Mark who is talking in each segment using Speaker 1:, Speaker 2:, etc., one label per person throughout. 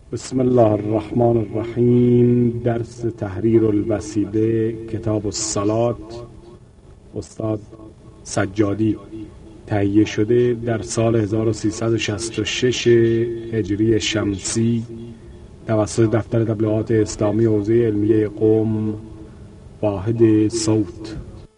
Speaker 1: بسم الله الرحمن الرحیم. درس تحریر الوسیله کتاب الصلاة، استاد سجادی، تهیه شده در سال 1366 هجری شمسی توسط دفتر تبلیغات اسلامی حوزه علمیه قم، واحد صوت.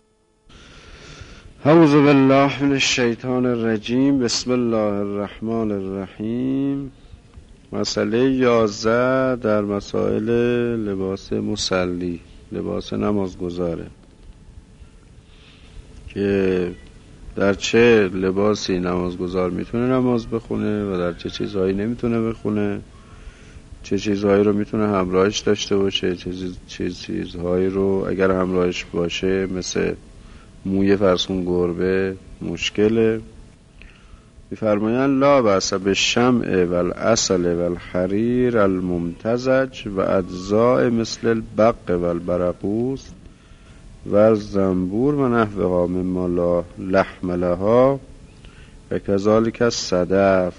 Speaker 2: اعوذ بالله من الشیطان الرجیم. بسم الله الرحمن الرحیم. مسئله 11 در مسائل لباس مصلی، لباس نمازگزاره، که در چه لباسی نمازگزار میتونه نماز بخونه و در چه چیزهایی نمیتونه بخونه، چه چیزهایی رو میتونه همراهش داشته باشه، چه چیزهایی رو اگر همراهش باشه مثل موی فرسون گربه مشکله. می‌فرمایند لا بأس بالشمع والعسل والحریر الممتزج و اجزاء مثل البق والبرقوس و الزنبور و نحوها مما لا لحم لها و کذالک الصدف.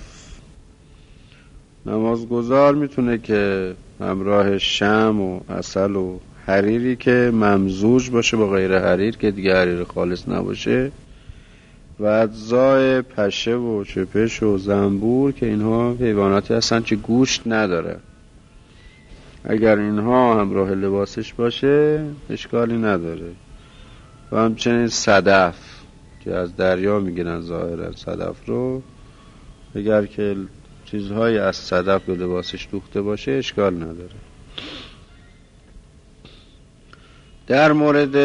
Speaker 2: نمازگزار میتونه که همراه شمع و عسل و حریری که ممزوج باشه با غیر حریر که دیگه حریر خالص نباشه و اجزای پشه و چپش و زنبور که اینها حیواناتی هستن که گوشت نداره، اگر اینها همراه لباسش باشه اشکالی نداره. و همچنین صدف که از دریا میگیرن ظاهرا صدف رو، اگر که چیزهای از صدف به لباسش دوخته باشه اشکال نداره. در مورد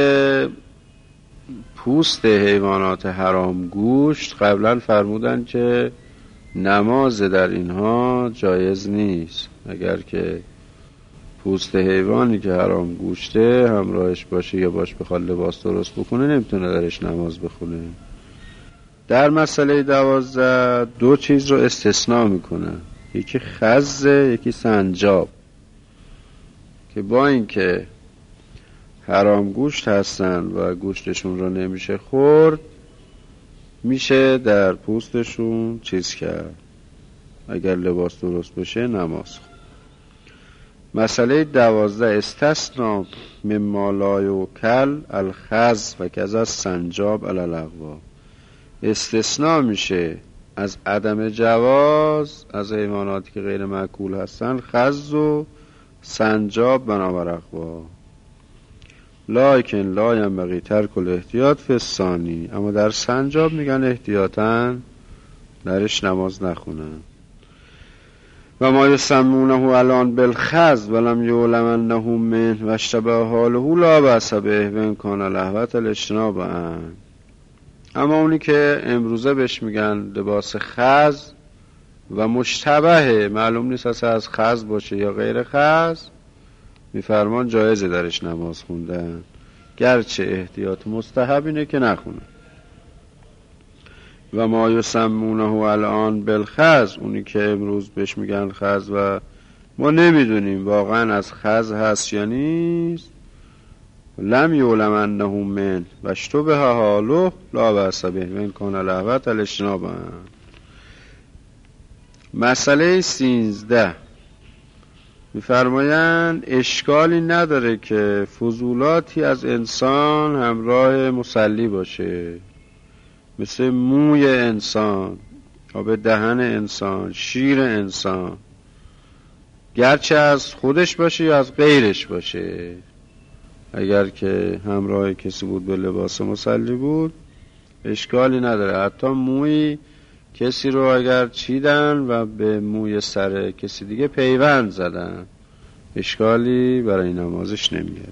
Speaker 2: پوست حیوانات حرام گوشت قبلا فرمودن که نماز در اینها جایز نیست. اگر که پوست حیوانی که حرام گوشته همراهش باشه یا باش بخواد لباس درست بکنه نمیتونه درش نماز بخونه. در مسئله 12 دو چیز رو استثناء میکنه، یکی خزه یکی سنجاب، که با اینکه حرام گوشت هستن و گوشتشون رو نمیشه خورد، میشه در پوستشون چیز کرد، اگر لباس درست بشه نماز. مسئله 12 استثنا مما لا یوکل الخز و کذا سنجاب علی الاقوا. استثناء میشه از عدم جواز از حیواناتی که غیر مأکول هستن خز و سنجاب بنابر اقوا، لکن لا ینبغی ترک الاحتیاط فی الثانی. اما در سنجاب میگن احتیاطاً درش نماز نخونن. و ما یسمونه الان بالخز ولم یعلم انه منه و اشتبه حاله لا بأس به و ان کان لهوة الاجتناب عنه. اما اونی که امروزه بهش میگن لباس خز و مشتبه، معلوم نیست اصلا از خز باشه یا غیر خز، میفرمان جایزه درش نماز خوندن، گرچه احتیاط مستحب اینه که نخونه. و ما یسمونه الان بالخز، اونی که امروز بهش میگن خز و ما نمیدونیم واقعا از خز هست یا نیست، لم یعلم انه من و اشتبه حاله لا بأس به و ان کان لهوة الاجتناب عنه. مسئله 13 می‌فرمایند اشکالی نداره که فضولاتی از انسان همراه مصلی باشه، مثل موی انسان، آب دهن انسان، شیر انسان، گرچه از خودش باشه یا از غیرش باشه. اگر که همراه کسی بود به لباس مصلی بود اشکالی نداره. حتی موی کسی رو اگر چیدن و به موی سر کسی دیگه پیوند زدن اشکالی برای نمازش نمیاره.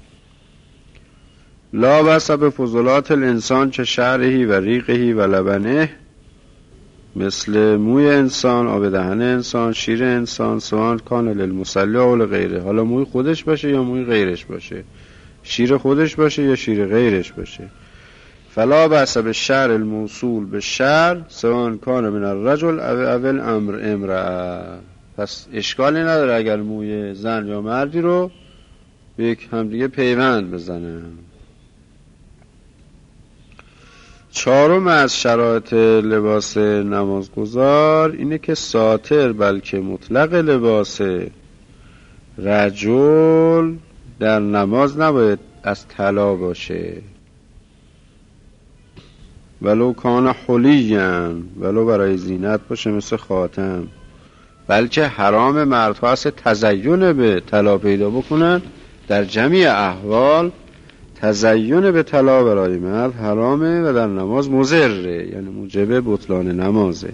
Speaker 2: لا بأس بفضلات الانسان که شعرهی و ریقهی و لبنه، مثل موی انسان، آب دهن انسان، شیر انسان، سواء کان للمصلی او لغیره، حالا موی خودش باشه یا موی غیرش باشه، شیر خودش باشه یا شیر غیرش باشه. فلا بأس بالشعر الموصول بالشعر سواء کان من الرجل او الامرأه. پس اشکالی نداره اگر موی زن یا مردی رو به یک همدیگه پیوند بزنه. چهارم از شرایط لباس نمازگزار اینه که ساتر بلکه مطلق لباس رجل در نماز نباید از طلا باشه، ولو کان حلیاً، ولو برای زینت باشه مثل خاتم، بلکه حرام مردها است تزین به طلا پیدا بکنن. در جمیع احوال تزین به طلا برای مرد حرامه و در نماز مضره، یعنی موجب بطلان نمازه.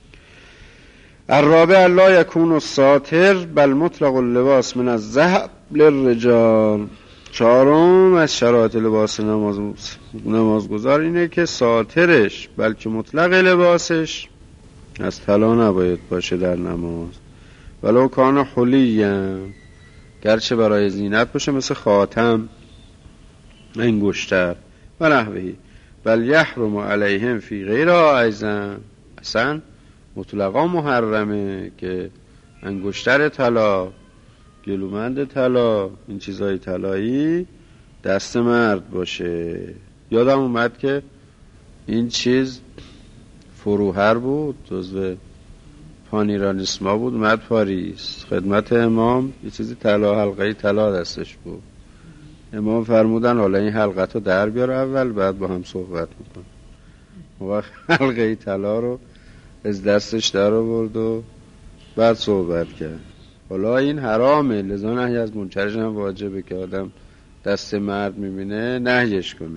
Speaker 2: الرابع لا یکون الساتر بل مطلق اللباس من الذهب للرجال. چهارم از شرایط لباس نمازگزار اینه که ساترش بلکه مطلق لباسش از طلا نباید باشه در نماز، ولو کان حلیاً، گرچه برای زینت باشه مثل خاتم، انگشتر و نحوهی. بل یحرم علیهم فی غیرها ایضا، اصلا مطلقا محرمه که انگشتر طلا، گلومند طلا، این چیزای طلایی دست مرد باشه. یادم اومد که این چیز فروهر بود، جزو پانیرانیسما بود، اومد پاریس خدمت امام، یه چیزی طلا، حلقه طلا دستش بود. امام فرمودن حالا این حلقه رو در بیار اول، بعد با هم صحبت میکن. اون وقت حلقه طلا رو از دستش در آورد و بعد صحبت کرد. حالا این حرامه، لذا نهی از منکرش هم واجبه که آدم دست مرد میبینه نهیش کنه.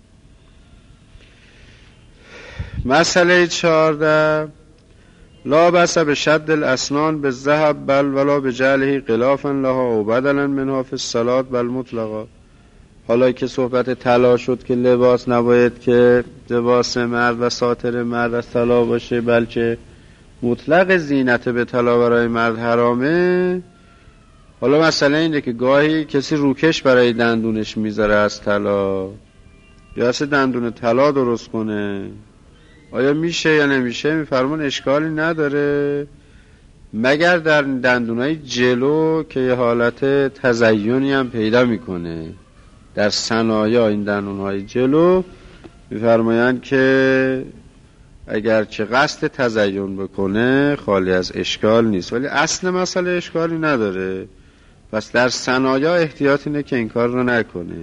Speaker 2: مسئله 14 لا بأس بشد الاسنان بالذهب بل ولا بجعله غلافا لها او بدلا منها فی الصلاة بل مطلقا. حالا که صحبت طلا شد که لباس نباید که لباس مرد و ساتر مرد از طلا باشه، بلکه مطلق زینت به طلا برای مرد حرامه. حالا مسئله اینه که گاهی کسی روکش برای دندونش میذاره از طلا، یا اصلا دندون طلا درست کنه، آیا میشه یا نمیشه؟ میفرمون اشکالی نداره، مگر در دندونای جلو که یه حالت تزیینی هم پیدا میکنه. در صنایع این دندونهای جلو میفرمایند که اگر چه قصد تزیین بکنه خالی از اشکال نیست، ولی اصل مسئله اشکالی نداره. پس در صنایع احتیاط اینه که این کار رو نکنه.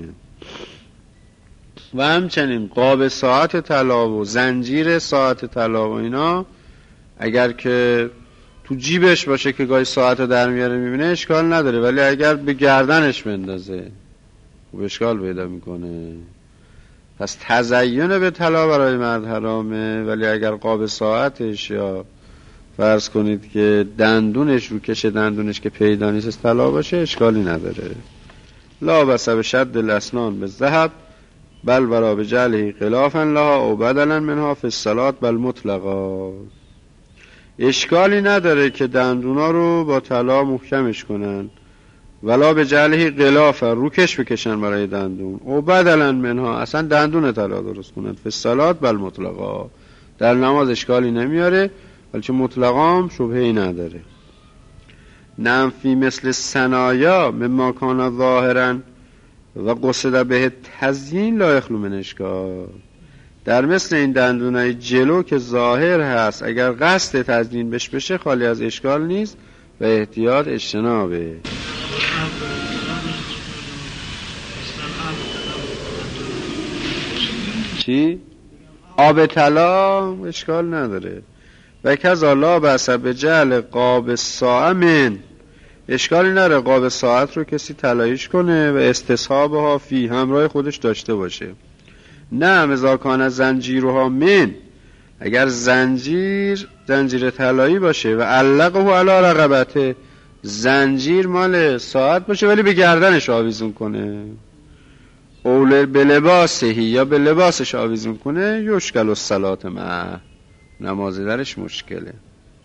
Speaker 2: و همچنین قاب ساعت طلا و زنجیر ساعت طلا و اینا اگر که تو جیبش باشه که گاهی ساعت رو در میاره میبینه اشکال نداره، ولی اگر به گردنش بندازه خب اشکال پیدا میکنه. پس تزیین به طلا برای مرد حرامه، ولی اگر قاب ساعتش یا فرض کنید که دندونش، رو کش دندونش که پیدا نیست از طلا باشه اشکالی نداره. لا بأس بشد الاسنان بالذهب بل ولا بجعله غلافا لها او بدلا منها فی الصلاة بل مطلقا. اشکالی نداره که دندونا رو با طلا محکمش کنن، ولا بجعله غلافا، روکش بکشن برای دندون، او بدلا منها، اصلا دندون طلا درست کنن، فی الصلاة بل مطلقا، در نماز اشکالی نمیاره، بلکه مطلقا هم شبهه‌ای نداره. نعم فی مثل صنایع مما کان ظاهرا و قصد به تزیین لا یخلو من اشکال. در مثل این دندونای جلو که ظاهر هست اگر قصد تزیین بشه خالی از اشکال نیست و احتیاط اجتنابه. چی؟ آب طلا اشکال نداره. و کذا لا بأس بجعل قاب ساعه من، اشکالی نداره قاب ساعت رو کسی طلاییش کنه و استصحابها فی، همراه خودش داشته باشه. نه اذا کان زنجیرها من، اگر زنجیر طلایی باشه و علقه علی رقبته، زنجیر مال ساعت باشه ولی به گردنش آویزون کنه، اول به لباسه یا به لباسش آویزون کنه، یشکل الصلاة معه، نماز درش مشکله.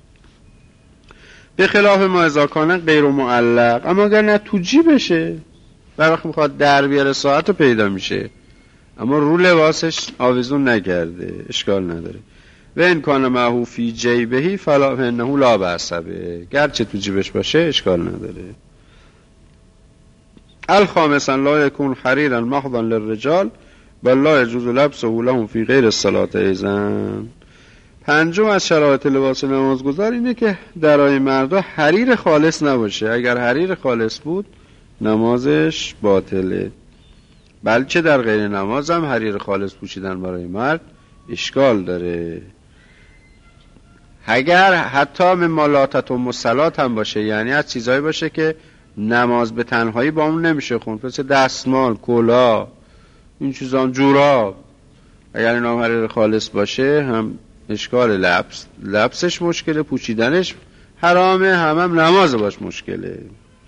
Speaker 2: به خلاف ما اذا کان غیر معلق، اما اگر نه تو جیبشه، هر وقت میخواد در بیاره ساعت رو پیدا میشه، اما رو لباسش آویزون نکرده، اشکال نداره. و این کان معه فی جیبهی فلا انه لا بأس به، گرچه تو جیبش باشه اشکال نداره. الخامسا لا یکون حریرا محضا للرجال والله يجوز لبسه لهم فی غیر الصلاة ایضاً. پنجم از شرایط لباس نمازگزار اینه که درای مردا حریر خالص نباشه. اگر حریر خالص بود نمازش باطله. بلکه در غیر نماز هم حریر خالص پوشیدن برای مرد اشکال داره. اگر حتی ممالاتت و مسلات هم باشه، یعنی از چیزایی باشه که نماز به تنهایی با اون نمیشه خوند، مثل دستمال، کلاه، این چیزا، جوراب، اگر اینا حریر خالص باشه هم اشکال لبسش مشکله، پوشیدنش حرامه، هم نماز باش مشکله.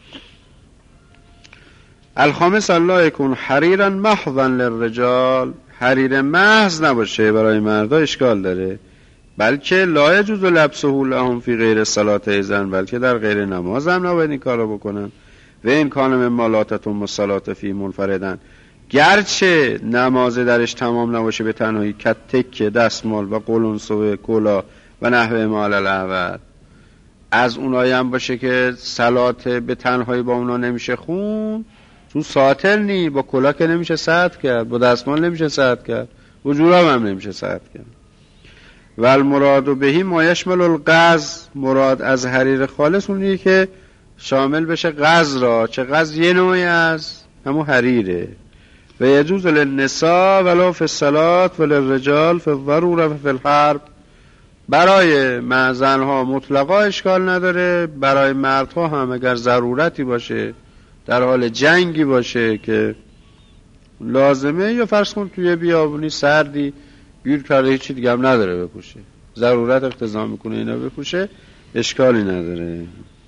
Speaker 2: الخامس الله یکون حریرا محضا للرجال، حریر محض نباشه برای مردا اشکال داره. بلکه لا یجوز لبسه لهم فی غیر الصلاة ایضاً، بلکه در غیر نماز هم نباید این کارو بکنن. و این کان ممالاتتون الصلاة فی منفردن، گرچه نماز درش تمام نباشه به تنهایی، کتک، دستمال و قلنسو، کلا و نحوه مال الاحوال، از اونایی هم باشه که صلات به تنهایی با اونا نمیشه خون، چون ساتر نی، با کلا که نمیشه ساعت کرد، با دستمال نمیشه ساعت کرد، با جوراب هم نمیشه ساعت کرد. و المراد بهی ما یشمل الغز، مراد از حریر خالص اونیه که شامل بشه غز را، چه غز یه نوعی از همون حریره. و یجوز للنساء ولو فی الصلاة وللرجال فی الضروره و فی الحرب، برای زنها مطلقا اشکال نداره، برای مردها هم اگر ضرورتی باشه، در حال جنگی باشه که لازمه، یا فرض کن توی بیابونی سردی گیر کرده هیچی دیگه هم نداره بپوشه، ضرورت اقتضا میکنه اینا بپوشه، اشکالی نداره.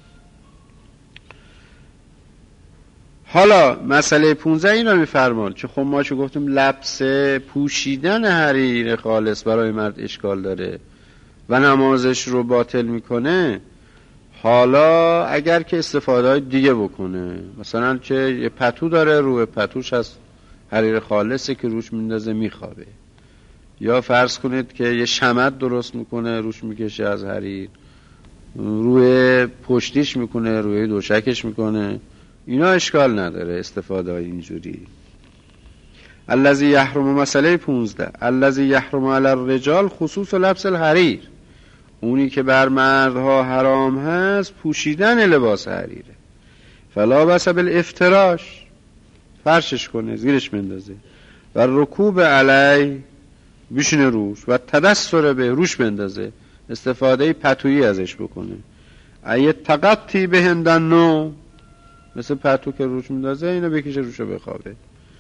Speaker 2: حالا مسئله 15 این رو میفرمان که خب ما چه گفتیم لبس پوشیدن حریر خالص برای مرد اشکال داره و نمازش رو باطل میکنه. حالا اگر که استفاده های دیگه بکنه، مثلا که یه پتو داره، روی پتوش از حریر خالصه که روش میندازه میخوابه، یا فرض کنید که یه شمد درست میکنه روش میکشه از حریر، روی پشتیش میکنه، روی دوشکش میکنه، اینا اشکال نداره استفاده های اینجوری. الذی یحرم، مسئله 15 الذی یحرم علی الرجال خصوص لبس الحریر، اونی که بر مردها حرام هست پوشیدن لباس حریره. فلا بس بالافتراش، فرشش کنه، زیرش بندازه، و رکوب علی، بشینه روش، و تدثر به، روش بندازه، استفاده پتویی ازش بکنه. ایت تقطی به هندن نو، مثل پتو که روش میندازه اینو بکشه روشو بخوابه.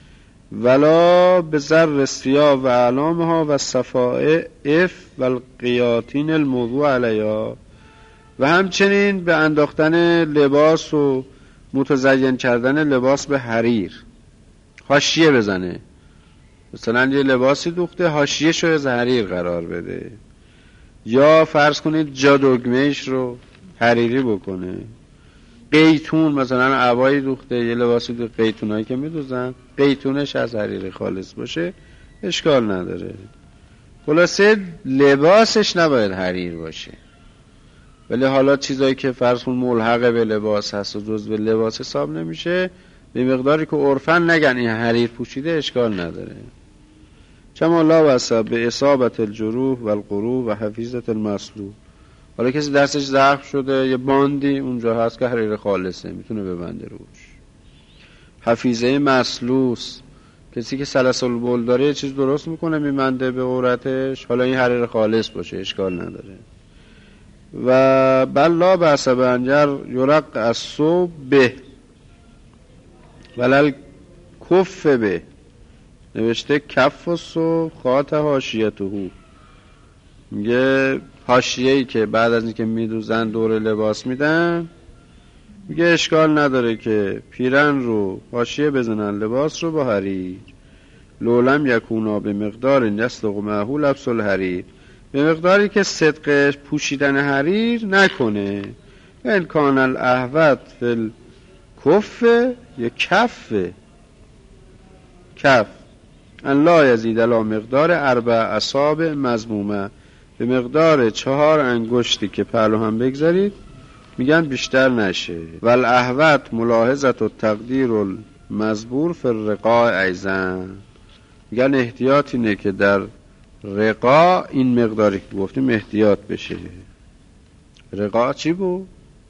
Speaker 2: ولا به زر ثیاب و علامها و صفائف و القیاتین الموضوع علیها، و همچنین به انداختن لباس و متزین کردن لباس به حریر، حاشیه بزنه، مثلا یه لباسی دوخته حاشیه شو از حریر قرار بده، یا فرض کنید جا دگمهش رو حریری بکنه. قیتون، مثلا عبایی دوخته، یه لباسی دو قیتونایی که میدوزن قیتونش از حریر خالص باشه اشکال نداره. خلاصه لباسش نباید حریر باشه، ولی حالا چیزایی که فرض کن ملحق به لباس هست و جزء لباس حساب نمیشه، به مقداری که عرفاً نگن این حریر پوشیده اشکال نداره. کما لا وصف به اصابت الجروح و القروح و حفیظت المسلوب، حالا کسی دستش زخم شده یه باندی اونجا هست که حریر خالصه میتونه ببنده روش. حفیظه مسلوس، کسی که سلسل بول داره یه چیز درست میکنه میمنده به عورتش، حالا این حریر خالص باشه اشکال نداره. و بلا بأس بنجر یرق الصوب به ولل کف به، نوشته کف الصوب خاط حاشیته، میگه حاشیه‌ای که بعد از اینکه میدوزن دور لباس میدن، میگه اشکال نداره که پیرن رو حاشیه بزنن لباس رو با حریر. لولم یکونا به مقدار یصدق معه لبس الحریر، به مقداری که صدق پوشیدن حریر نکنه. این کان الاحوط فی الکف یا کف ان لا یزید علی مقدار 4 اصابع مضمومه، به مقدار 4 انگشتی که پهلو هم بگذارید میگن بیشتر نشه. و الاحوط ملاحظت و تقدیر المزبور فی الرقاع ایضا، میگن احتیاط اینه که در رقا این مقداری که گفتیم احتیاط بشه. رقا چی بود؟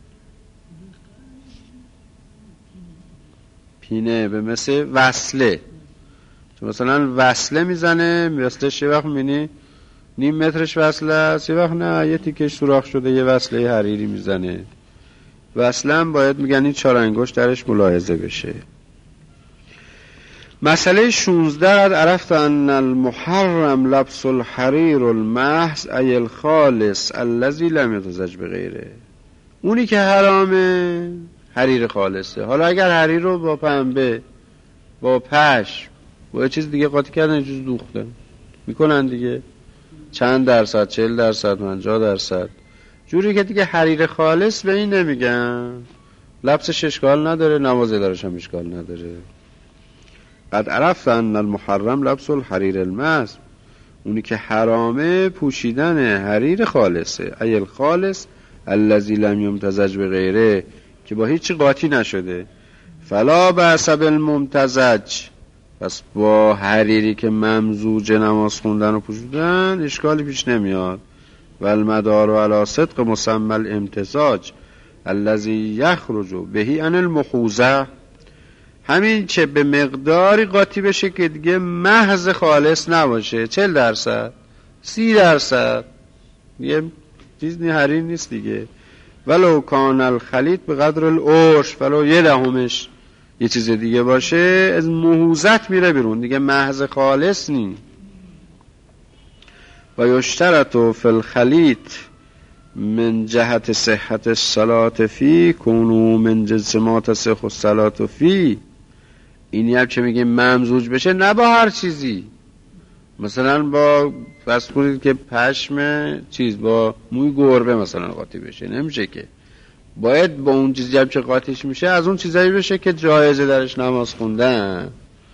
Speaker 2: پینه، به مثل وصله. چون مثلا وصله میزنه، وصلش یه وقت میبینی نیم مترش وصله است، یه وقت نه یه تیکش سوراخ شده یه وصله حریری میزنه. وصله هم باید میگن این 4 انگشت درش ملاحظه بشه. مسئله 16 قد عرفت ان المحرم لبس الحریر المحض ای الخالص الذي لم يتزج بغیره. اونی که حرامه حریر خالصه. حالا اگر حریر رو با پنبه، با پشم، با چیز دیگه قاطی کردن، یه چیز دوختن میکنن دیگه، چند درصد، 40%، 50%، جوری که دیگه حریر خالص به این نمیگن. لبسش اشکال نداره، نماز ادارش هم اشکال نداره. قد عرفت ان المحرم لبس الحریر المحض، اونی که حرامه پوشیدن حریر خالصه. ای الخالص الذی لم یمتزج بغیره، که با هیچی قاطی نشده. فلا بأس بالممتزج، پس با حریری که ممزوج نماز خوندن و پوشیدن اشکالی پیش نمیاد. و المدار علی صدق مسمى الامتزاج الذی یخرج بهی عن المحوزه، همین که به مقداری قاطی بشه که دیگه محض خالص نباشه، 40%، 30%، یه چیز حریر نیست دیگه. ولو کان الخلیط به قدر العرش، ولو 1/10 یه چیز دیگه باشه، از محوزت میره بیرون دیگه، محض خالص نی. و یشترط فی الخلیط من جهت صحت الصلاة فی کونو من جنس ما تصح الصلاة فی. اینی هم که میگه ممزوج بشه، نه با هر چیزی، مثلا با فرض کنید که پشم چیز با موی گربه مثلا قاطی بشه، نمیشه که. باید با اون چیزی هم که قاطیش میشه از اون چیزایی بشه که جایزه درش نماز خوندن.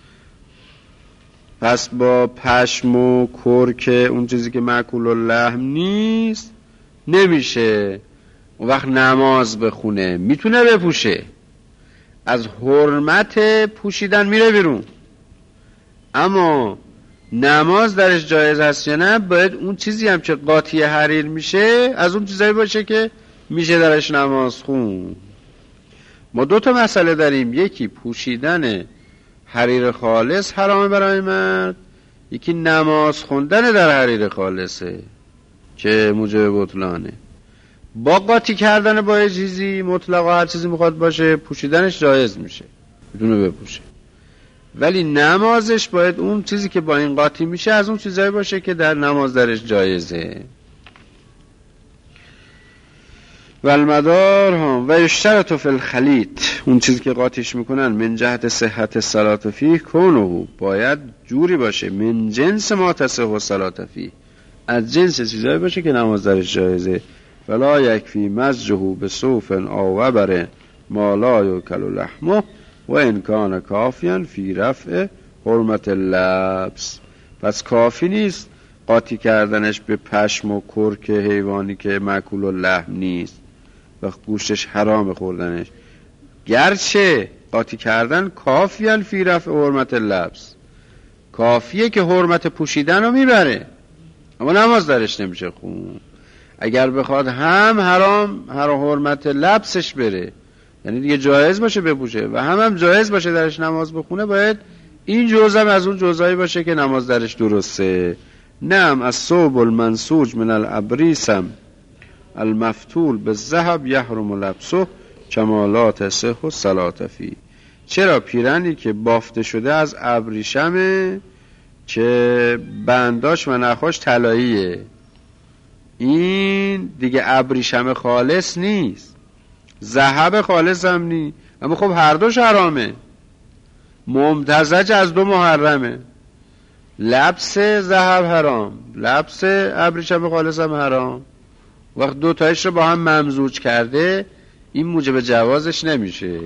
Speaker 2: پس با پشم و کرک اون چیزی که مأکول اللحم نیست نمیشه اون وقت نماز بخونه. میتونه بپوشه، از حرمت پوشیدن میره بیرون، اما نماز درش جایز هست یا نه، باید اون چیزی هم که قاطی حریر میشه از اون چیزایی باشه که میشه درش نماز خون. ما 2 مسئله داریم، یکی پوشیدن حریر خالص حرامه برای مرد، یکی نماز خوندن در حریر خالصه که موجب بطلانه. با قاطی کردن با چیزی مطلقا هر چیزی میخواد باشه پوشیدنش جایز میشه، بدونه بپوشه، ولی نمازش باید اون چیزی که با این قاطی میشه از اون چیزایی باشه که در نماز درش جایزه. و المدار هم و یشترط فی الخلیط، اون چیزی که قاطیش میکنن من جهت صحت الصلاة فیه کونه، باید جوری باشه من جنس ما تصح الصلاة فیه، از جنس چیزایی باشه که نماز درش جایزه. ولا یکفی مزجه بصوف او وبر ما لا یوکل لحمه و ان کان کافیا فی رفع حرمت اللبس. پس کافی نیست قاطی کردنش به پشم و کرک حیوانی که مأکول اللحم نیست و گوشتش حرام خوردنش، گرچه قاطی کردن کافیان فی رفع حرمت اللبس، کافیه که حرمت پوشیدن رو میبره، اما نماز درش نمیشه خون. اگر بخواد هم حرام حرمت لبسش بره، یعنی دیگه جایز باشه بپوشه و هم جایز باشه درش نماز بخونه، باید این جزء از اون جزایی باشه که نماز درش درسته. نعم الثوب المنسوج من الابریسم المفتول بالذهب یحرم لبسه کما لا تصح الصلاة فیه. چرا پیرنی که بافته شده از ابریشمه که بنداش و نخاش طلاییه، این دیگه ابریشم خالص نیست، ذهب خالص هم نیست، اما خب هر دوش حرامه، ممتزج از 2 محرمه. لبس ذهب حرام، لبس ابریشم خالص هم حرام. وقت 2 تایش رو با هم ممزوج کرده، این موجب جوازش نمیشه،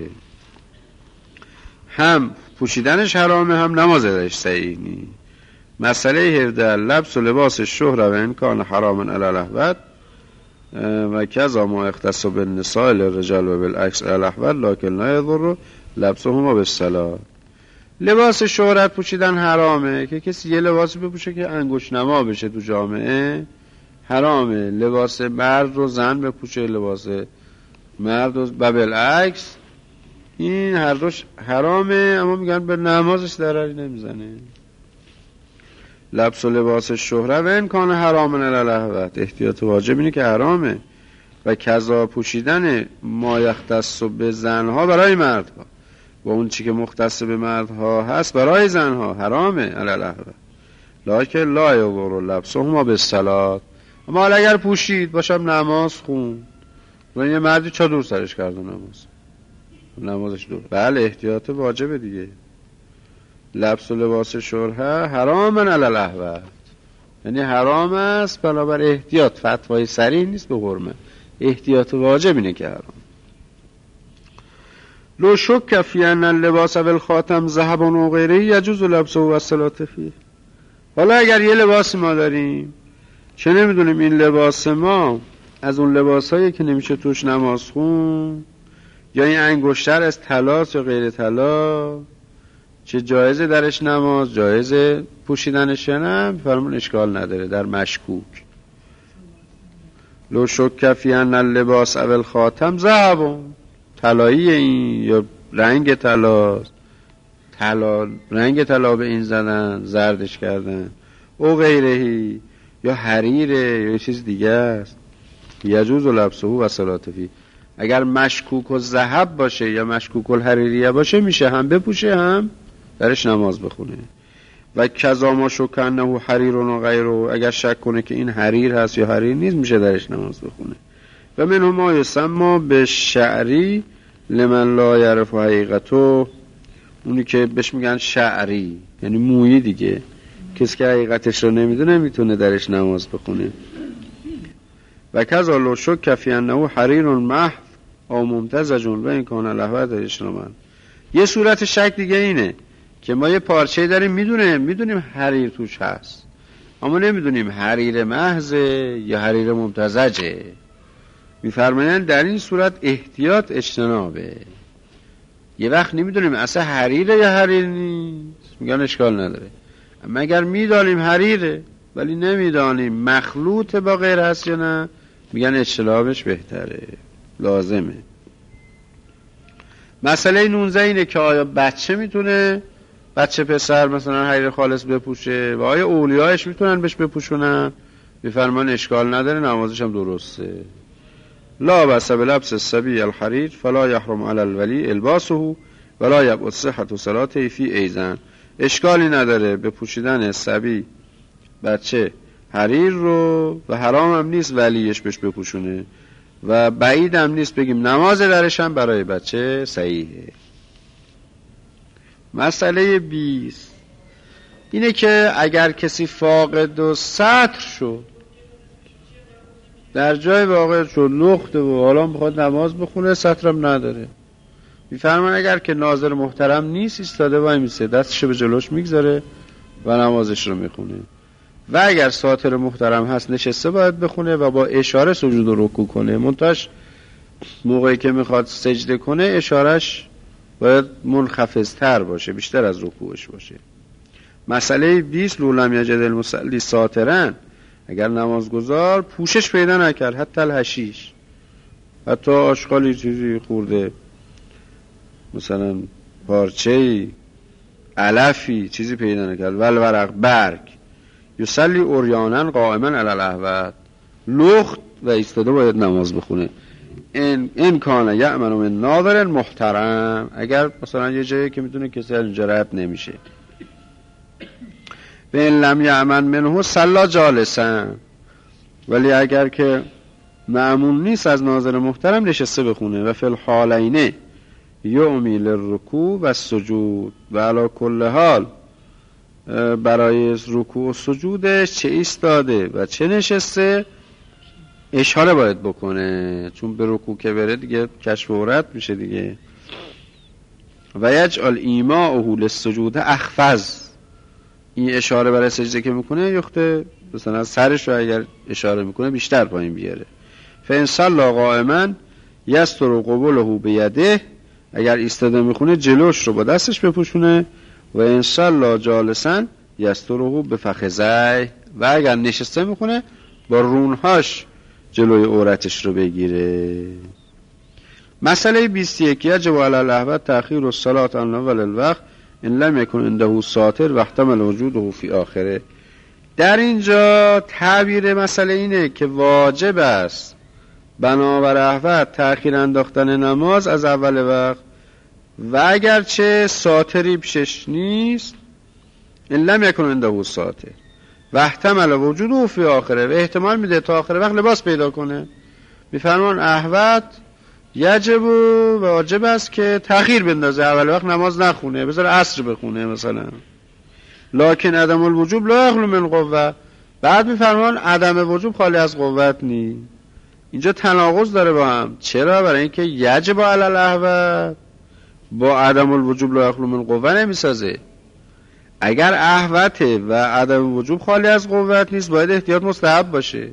Speaker 2: هم پوشیدنش حرامه هم نماز درش صحیح نیست. مسئله 17 لبس و لباس شهره و این کان حراما علی الاحوط و کذا ما اختص بالنساء للرجال و بالعکس علی الاحوط لکن لا یضر لبسهما بالصلاة. لباس شهرت پوشیدن حرامه، که کسی یه لباسی بپوشه که انگشت نما بشه تو جامعه، حرامه. لباس مرد رو زن بپوشه، لباس مرد و بالعکس، این هر دوش حرامه، اما میگن به نمازش ضرری نمیزنه. لبس و لباس شهره و این کان حرامن الالهوت، احتیاط واجب اینه که حرامه. و کذا پوشیدن ما یختص به زنها برای مردها و اون چی که مختص به مردها هست برای زنها حرامه الالهوت. لکن لا یضر لبسهما بالصلات، اما حالا اگر پوشید باشم نماز خون و یه مردی چادر سرش کرده نمازش دور، بله احتیاط واجبه دیگه. لبس و لباس شرحه حرامن الالهوت، یعنی حرام است بنابر احتیاط، فتوای صریح نیست به حرمت، احتیاط واجب اینه که حرام. لو شک فی ان اللباس والخاتم ذهب و غیره یجوز لبسه و الصلاة فیه. حالا اگر یه لباس ما داریم چه نمیدونیم این لباس ما از اون لباسایی که نمیشه توش نماز خون، یا این انگشتر از طلاست یا غیر طلا، چه جایزه درش نماز، جایزه پوشیدنش نه، فرمون اشکال نداره در مشکوک. لو شک فی ان اللباس او الخاتم ذهب، طلایی این یا رنگ طلاست، رنگ طلا به این زدن، زردش کردن، او غیرهی یا حریره یا چیز دیگه است، یجوز لبسه و الصلاة فیه. اگر مشکوک و ذهب باشه یا مشکوک الحریریه باشه میشه هم بپوشه هم درش نماز بخونه. و کذا ما شک انه حریر و غیره، اگر شک کنه که این حریر هست یا حریر نیست میشه درش نماز بخونه. و من ما یسمى به شعری لمن لا یعرف حقیقته، اونی که بهش میگن شعری یعنی مویی دیگه، کسی که حقیقتش رو نمیدونه میتونه درش نماز بخونه. و کذا لو شک فی انه حریر محض او ممتزج و این کان لهوت اشرمن. یه صورت شک دیگه اینه که ما یه پارچه داریم میدونیم حریر توش هست، اما نمیدونیم حریر محض یا حریر ممتزجه. میفرمایند در این صورت احتیاط اجتنابه. یه وقت نمیدونیم اصلا حریره یا حریر نیست، میگن اشکال نداره. اما اگر میدانیم حریره ولی نمیدانیم مخلوط با غیر هست یا نه، میگن اجتنابش بهتره، لازمه. مسئله 19 اینه که آیا بچه پسر مثلا حریر خالص بپوشه و آیا اولیایش میتونن بهش بپوشونن؟ میفرمان اشکال نداره، نمازش هم درسته. لا بأس بلبس الصبي الحرير فلا يحرم على الولي الباسه ولا يبعد صحة صلاته فی ایضا. اشکالی نداره به پوشیدن صبی بچه حریر رو و حرام هم نیست ولیش بهش بپوشونه و بعید هم نیست بگیم نماز درش هم برای بچه صحیحه. مسئله 20 اینه که اگر کسی فاقد و سطر شد، در جای واقع شد لخته و حالا میخواد نماز بخونه، سطرم نداره، میفرمان اگر که ناظر محترم نیست ایستاده وای میسه، دستشو به جلوش میگذاره و نمازش رو میخونه. و اگر ساتر محترم هست نشسته باید بخونه و با اشاره سجود و رکوع کنه، منتاش موقعی که میخواد سجده کنه اشارش باید منخفض‌تر باشه، بیشتر از رکوعش باشه. مسئله 20 لولم یجد المصلی ساترن، اگر نمازگزار پوشش پیدا نکرد، حتی الحشیش، حتی آشغالی چیزی خورده، مثلا پارچه‌ای علفی چیزی پیدا نکرد، ولورق برگ، یصلی عریانا قائما علی الاحوط، لخت و ایستاده باید نماز بخونه. این کان یأمن من ناظر محترم، اگر مثلا یه جایی که میتونه کسی از اونجا رد نمیشه. و این لم یأمن منه صلی جالسا، ولی اگر که مأمون نیست از ناظر محترم نشسته بخونه. و فی الحالین یومی للرکوع و السجود، و علی کل حال برای رکوع و سجودش چه ایستاده و چه نشسته اشاره باید بکنه، چون به رکوع که بره دیگه کشف عورت میشه دیگه. و یجعل ایماءه للسجود اخفض، این اشاره برای سجده که میکنه یخته مثلا سرش رو اگر اشاره میکنه بیشتر پایین بیاره. فان صلی قائما یستر قبله بیده، اگر ایستاده میخونه جلوش رو با دستش بپوشونه. و ان صلی جالسا یستره بفخذیه، و اگر نشسته میخونه با رونهاش جلوی عورتش رو بگیره. مسئله 21 یجب علی الاحوط تأخیر الصلاة عن اول الوقت ان لم یکن عنده ساتر و احتمل وجوده فی آخره. در اینجا تعبیر مسئله اینه که واجب است بنابر احوط تأخیر انداختن نماز از اول وقت و اگرچه ساتری پیشش نیست، ان لم یکن عنده ساتر و احتمل وجوده فی آخره، و احتمال میده تا آخر وقت لباس پیدا کنه. میفرمان احوط یجب و واجب است که تأخیر بندازه، اول وقت نماز نخونه، بذاره عصر بخونه مثلا. لکن عدم الوجوب لا یخلو من قوه. بعد میفرمان عدم وجوب خالی از قوت نی. اینجا تناقض داره با هم. چرا؟ برای اینکه یجب علی الاحوط با عدم الوجوب لا یخلو من قوه نمیسازه. اگر احوطه و عدم وجوب خالی از قوت نیست، باید احتیاط مستحب باشه.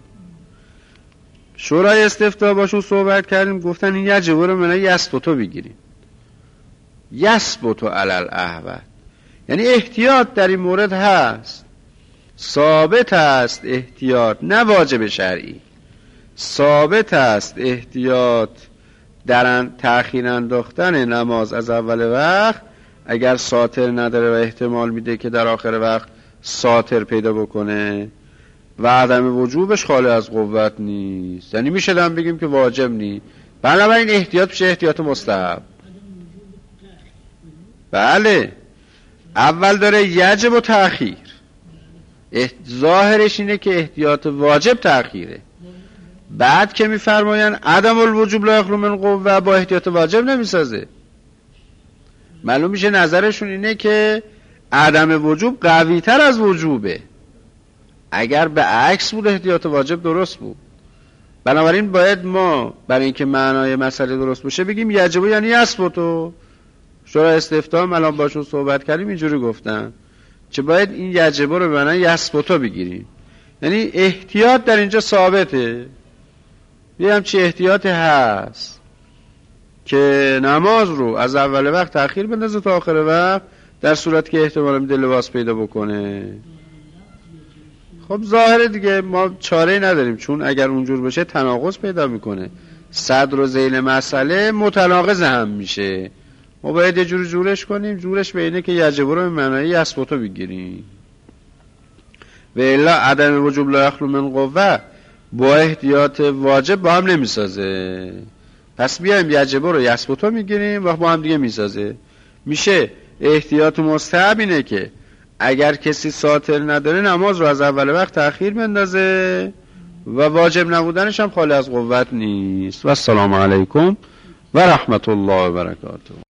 Speaker 2: شورای استفتاء باشون صحبت کردیم، گفتن این یجب رو منه یثبتو بگیریم، یثبتو علی الاحوط، یعنی احتیاط در این مورد هست، ثابت است احتیاط، نه واجب شرعی، ثابت است احتیاط در تأخیر انداختن نماز از اول وقت اگر ساتر نداره و احتمال میده که در آخر وقت ساتر پیدا بکنه، و عدم وجوبش خالی از قوت نیست، یعنی میشه هم بگیم که واجب نیست. بنابراین احتیاط بشه احتیاط مستحب. بله، اول داره یجب و تأخیر، ظاهرش اینه که احتیاط واجب تأخیره، بعد که میفرماین عدم الوجوب لا یخلو من قوه با احتیاط واجب نمیسازه. معلوم میشه نظرشون اینه که عدم وجوب قوی تر از وجوبه. اگر به عکس بود احتیاط واجب درست بود. بنابراین باید ما برای اینکه معنای مسئله درست بشه بگیم یجب یعنی یثبتو. شورای استفتاء الان باشون صحبت کردیم اینجوری گفتن که باید این یجب رو به معنای یثبتو بگیریم، یعنی احتیاط در اینجا ثابته. یه همچی احتیاط هست که نماز رو از اول وقت تأخیر بندازه تا آخر وقت، در صورت که احتمال میده لباس پیدا بکنه. خب ظاهره دیگه، ما چاره نداریم، چون اگر اونجور بشه تناقض پیدا میکنه، صدر و ذیل مسئله متناقض هم میشه. ما باید یه جور جورش کنیم، جورش به اینه که یجب رو به معنای یثبتو بگیریم. و الا عدم وجوب لا یخلو من قوه با احتیاط واجب با هم نمیسازه. پس بیایم یجب رو یثبتو میگیریم و با هم دیگه میسازه. میشه احتیاط مستحب اینه که اگر کسی ساتر نداره نماز رو از اول وقت تأخیر بندازه و واجب نبودنش هم خالی از قوت نیست. و السلام علیکم و رحمت الله و برکاته.